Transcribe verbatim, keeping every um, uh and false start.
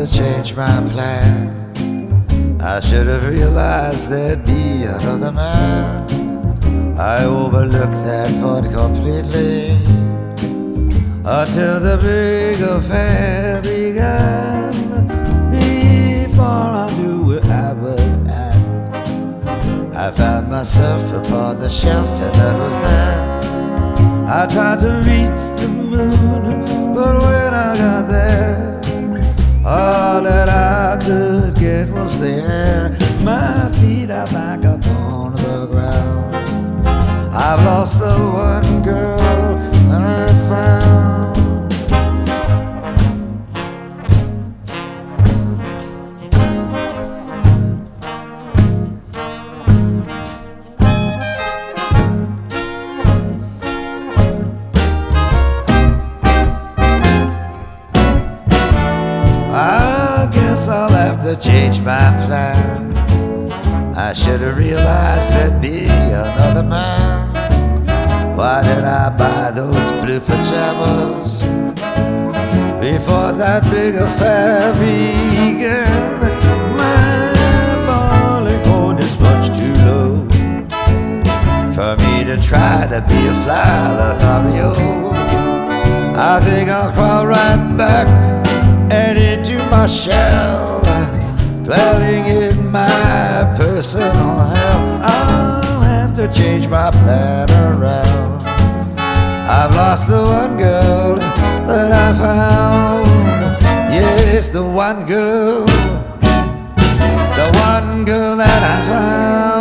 to change my plan. I should have realized there'd be another man. I overlooked that point completely until the big affair began. Before I knew where I was at, I found myself upon the shelf, and that was that. I tried to reach the moon, but when I got there, all that I could get was the air. My feet are back upon the ground. I've lost the one girl I found. I guess I'll have to change my plan. I should have realized there'd be another man. Why did I buy those blue pajamas before that big affair began? My boiling point is much too low for me to try to be a fly Lothario. I think I'll crawl right back and into my shell, dwelling in my personal hell. I'll have to change my plan around. I've lost the one girl that I found. Yes, the one girl, the one girl that I found.